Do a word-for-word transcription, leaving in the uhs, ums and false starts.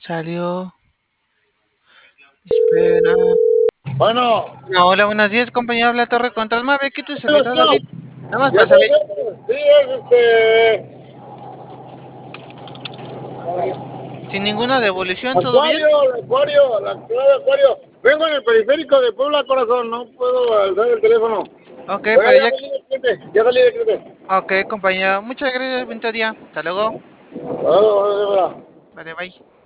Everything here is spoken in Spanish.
Salió. Espera. Bueno, No, hola, buenos días, compañero. Habla Torre Control Mave. ¿Qué te sucedió? ¿Todo no, bien? Nada más ya para sé, saber. sí, es este. Sin ninguna devolución, ¿todo bien? Acuario, el acuario, la ciudad de Acuario. Vengo en el periférico de Puebla, corazón, no puedo alzar el teléfono. Ok, Pero pero ya ya. salí de cliente, ya salí de cliente. Ok, compañero. Muchas gracias, bonito día. Hasta luego. Ah, ah, ah, ah. Vale, bye.